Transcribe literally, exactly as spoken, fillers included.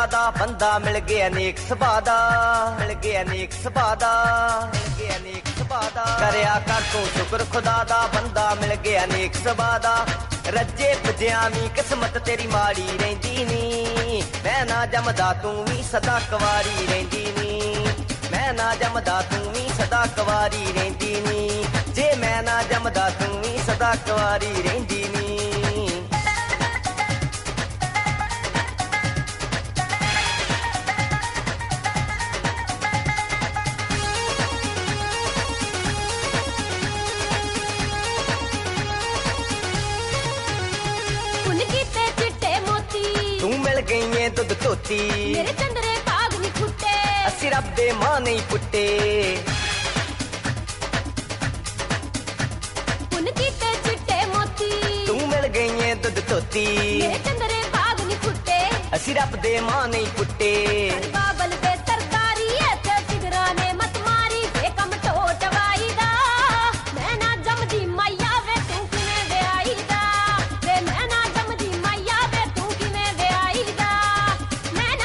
ਦਾ ਬੰਦਾ ਮਿਲ ਗਿਆ ਅਨੇਕ ਸੁਭਾਅ ਦਾ ਮਿਲ ਗਿਆ ਅਨੇਕ ਸੁਭਾਅ ਦਾ ਮਿਲ ਗਿਆ ਅਨੇਕ ਸੁਭਾਅ ਦਾ ਕਰਿਆ ਕਰ ਤੂੰ ਸ਼ੁਕਰ ਖੁਦਾ ਦਾ ਬੰਦਾ ਮਿਲ ਗਿਆ ਅਨੇਕ ਸੁਭਾਅ ਦਾ ਰੱਜੇ ਪੁਜਿਆਵੀਂ ਕਿਸਮਤ ਤੇਰੀ ਮਾੜੀ ਰਹਿੰਦੀ ਨੀ ਮੈਂ ਨਾ ਜੰਮਦਾ ਤੂੰ ਵੀ ਸਦਾ ਕੁਵਾਰੀ ਰਹਿੰਦੀ ਨੀ ਮੈਂ ਨਾ ਜੰਮਦਾ ਤੂੰ ਵੀ ਸਦਾ ਕੁਵਾਰੀ ਰਹਿੰਦੀ ਨੀ ਜੇ ਮੈਂ ਨਾ ਜੰਮਦਾ ਤੂੰ ਵੀ ਸਦਾ ਕੁਵਾਰੀ ਰਹਿੰਦੀ ਨੀ ਗਈਏ ਦੁੱਧ ਧੋਤੀ ਮੇਰੇ ਚੰਦਰੇ ਭਾਗ ਨਹੀਂ ਫੁੱਟੇ ਅਸੀਂ ਰੱਬ ਦੇ ਮਾਂ ਨਹੀਂ ਪੁੱਟੇ ਪੁੰਨ ਕੀਤੇ ਚਿੱਟੇ ਮੋਤੀ ਤੂੰ ਮਿਲ ਗਈਏ ਦੁੱਧ ਧੋਤੀ ਮੇਰੇ ਚੰਦਰੇ ਭਾਗ ਨਹੀਂ ਫੁੱਟੇ ਅਸੀਂ ਰੱਬ ਦੇ ਮਾਂ ਨਹੀਂ ਪੁੱਟੇ